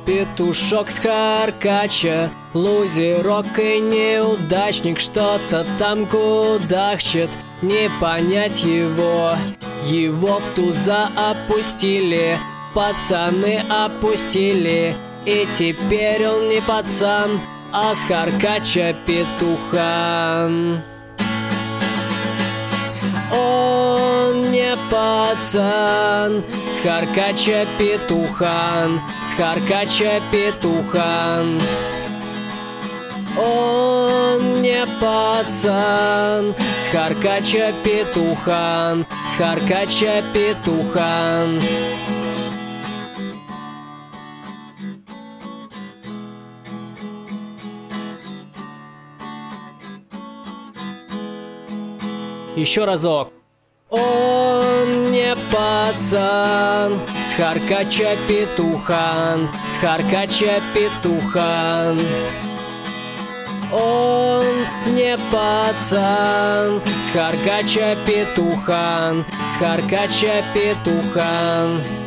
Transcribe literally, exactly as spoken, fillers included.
петушок с Харкача, лузерок и неудачник, что-то там кудахчет, не понять его. Его в туза опустили, пацаны опустили, и теперь он не пацан, а с Харкача петухан. Он не пацан, с Харкача петухан, с Харкача петухан. Он не пацан, с Харкача петухан, с Харкача петухан. Еще разок. Он не пацан, с Харкача петухан, с Харкача петухан. Он не пацан, с Харкача петухан, с Харкача петухан.